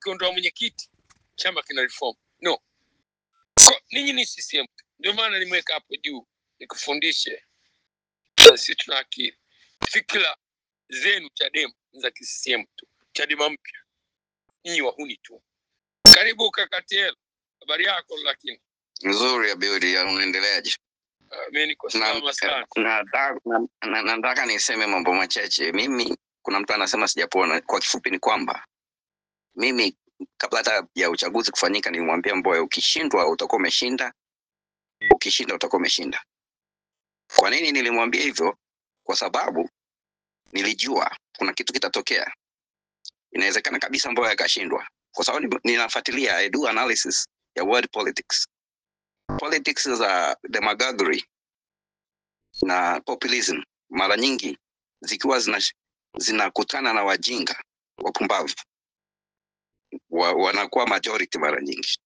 ukiondoa mwenyekiti chama kina reform. No. Ninyi ni CCM. Ndio maana nimeweka hapo juu nikufundishe. Sisi tuna akili. Fikra zenu Chadema za CCM tu. Chadema mpya. Ninyi wahuni tu. Karibu kakatiel. Habari yako lakini. Nzuri ya Biudi, ya unaendeleaje? Mimi niko salama sana. Nataka niseme mambo machache. Mimi kuna mtu anasema sijapona. Kwa kifupi ni kwamba mimi kabla hata ya uchaguzi kufanyika nilimwambia Mbowe, ukishindwa utakuwa umeshinda, ukishinda utakuwa umeshinda. Kwa nini nilimwambia hivyo? Kwa sababu nilijua kuna kitu kitatokea. Inawezekana kabisa Mbowe akashindwa. Kwa sababu ninafuatilia, I do analysis ya world politics. Politics za demagoguery na populism mara nyingi zikiwa zinakutana na wajinga wapumbavu wanakuwa majority mara nyingi.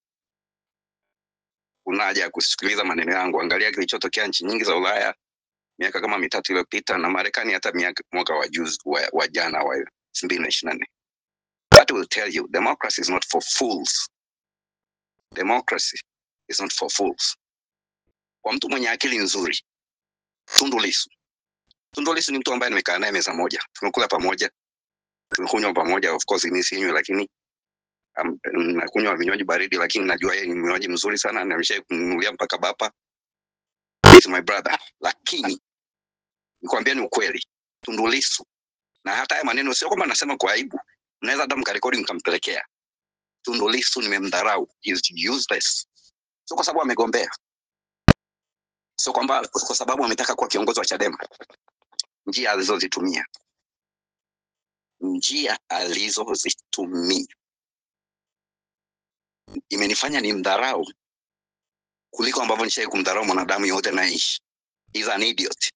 Una haja ya kusikiliza maneno yangu. Angalia kilichotokea nchi nyingi za Ulaya miaka kama 3 iliyopita na Marekani hata mwaka wa juzi wa jana wa 2024. That will tell you democracy is not for fools. Democracy is not for fools. Kwa mtu mwenye akili nzuri, Tundu Lissu ni mtu ambaye nimekaa naye meza moja. Tumekula pamoja, tumekunywa pamoja, of course mimi sinywi, lakini nakunywa vinywaji baridi, lakini najua yeye ni mnywaji mzuri sana na ameshakununulia mpaka bapa. He's my brother. Lakini nikwambia ni ukweli, Tundu Lissu, na hata haya maneno sio kwamba nasema kwa aibu, naweza hata mkarekodi mkampelekea. Tundu Lissu nimemdharau, he is useless. Sio kwa sababu amegombea, sio kwamba kwa sababu ametaka kuwa kiongozi wa Chadema. Njia alizozitumia imenifanya ni mdharau kuliko ambavyo nishaye kumdharau mwanadamu yote naishi. He's an idiot.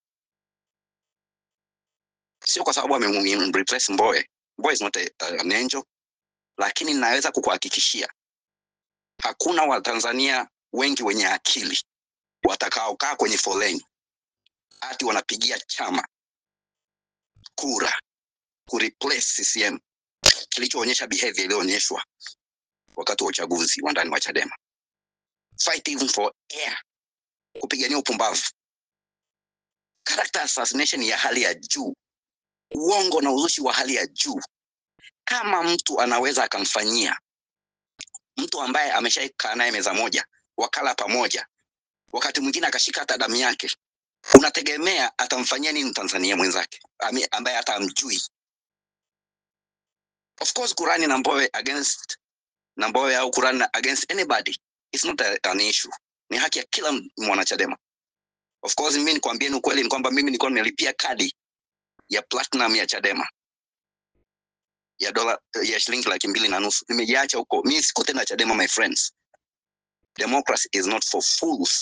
Sio kwa sababu amemreplace Mbowe. Mbowe is not an angel. Lakini naweza kukuhakikishia hakuna Watanzania wengi wenye akili watakaokaa kwenye foleni ati wanapigia chama kura kureplace CCM kilichoonyesha behavior iliyoonyeshwa wakati wa uchaguzi wa ndani wa Chadema. Fight even for air. Kupigania upumbavu. Character assassination ya hali ya juu. Uongo na uzushi wa hali ya juu. Kama mtu anaweza akamfanyia mtu ambaye ameshaikaa naye meza moja, wakala pamoja, wakati mwingine akashika hata damu yake, unategemea atamfanyia nini Tanzania mwenzake ambaye hata amjui? Of course kurani na Mbowe against na Mbowe au kurani against anybody is not an issue. Ni haki ya kila mwanachadema. Of course mimi nikwambie ni ukweli, ni kwamba mimi nilikuwa nimelipia kadi ya platinum ya Chadema ya shilingi 2.5. Nimeiacha huko. Mimi siko tena Chadema, my friends. Democracy is not for fools.